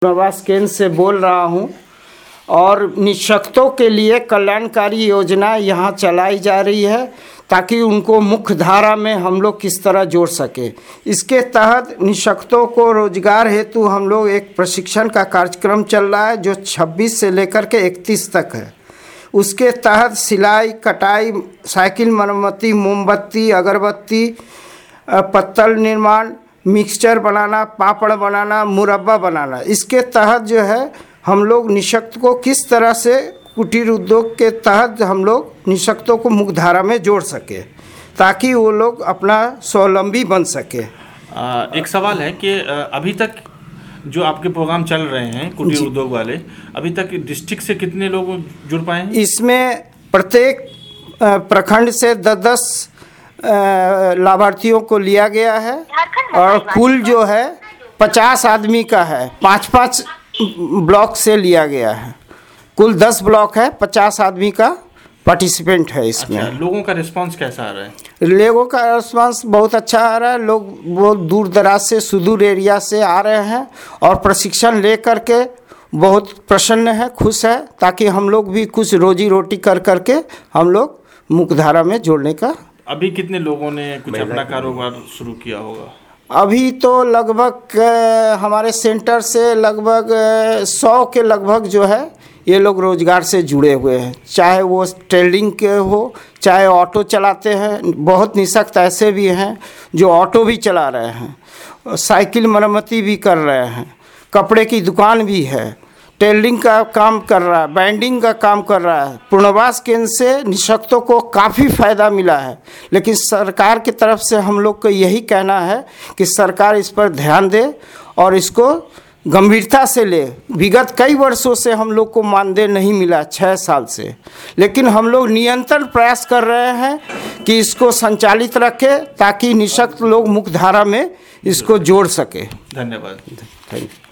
पुनर्वास केंद्र से बोल रहा हूं और निःशक्तों के लिए कल्याणकारी योजना यहां चलाई जा रही है ताकि उनको मुख्य धारा में हम लोग किस तरह जोड़ सके। इसके तहत निःशक्तों को रोजगार हेतु हम लोग एक प्रशिक्षण का कार्यक्रम चल रहा है जो 26 से लेकर के 31 तक है। उसके तहत सिलाई, कटाई, साइकिल मरम्मती, मोमबत्ती, अगरबत्ती, पत्तल निर्माण, मिक्सचर बनाना, पापड़ बनाना, मुरब्बा बनाना। इसके तहत जो है हम लोग निःशक्त को किस तरह से कुटीर उद्योग के तहत हम लोग निःशक्तों को मुख्य धारा में जोड़ सके ताकि वो लोग अपना स्वावलंबी बन सके। एक सवाल है कि अभी तक जो आपके प्रोग्राम चल रहे हैं कुटीर उद्योग वाले, अभी तक डिस्ट्रिक्ट से कितने लोग जुड़ पाए हैं? इसमें प्रत्येक प्रखंड से 10-10 लाभार्थियों को लिया गया है और कुल जो है 50 आदमी का है। 5-5 ब्लॉक से लिया गया है। कुल 10 ब्लॉक है, 50 आदमी का पार्टिसिपेंट है इसमें। अच्छा, लोगों का रिस्पांस कैसा आ रहा है? लोगों का रिस्पांस बहुत अच्छा आ रहा है। लोग बहुत दूर दराज से, सुदूर एरिया से आ रहे हैं और प्रशिक्षण ले करके बहुत प्रसन्न है, खुश है ताकि हम लोग भी कुछ रोजी रोटी कर करके हम लोग मुख्यधारा में जोड़ने का। अभी कितने लोगों ने कुछ अपना कारोबार शुरू किया होगा? अभी तो लगभग हमारे सेंटर से लगभग 100 के लगभग जो है ये लोग रोजगार से जुड़े हुए हैं, चाहे वो ट्रेडिंग के हो, चाहे ऑटो चलाते हैं। बहुत निःशक्त ऐसे भी हैं जो ऑटो भी चला रहे हैं, साइकिल मरम्मती भी कर रहे हैं, कपड़े की दुकान भी है, टेलरिंग का काम कर रहा है, बैंडिंग का काम कर रहा है। पुनर्वास केंद्र से निःशक्तों को काफ़ी फ़ायदा मिला है, लेकिन सरकार की तरफ से हम लोग को यही कहना है कि सरकार इस पर ध्यान दे और इसको गंभीरता से ले। विगत कई वर्षों से हम लोग को मानदेय नहीं मिला, 6 साल से, लेकिन हम लोग निरंतर प्रयास कर रहे हैं कि इसको संचालित रखें ताकि निःशक्त लोग मुख्य धारा में इसको जोड़ सके। धन्यवाद। Thank you.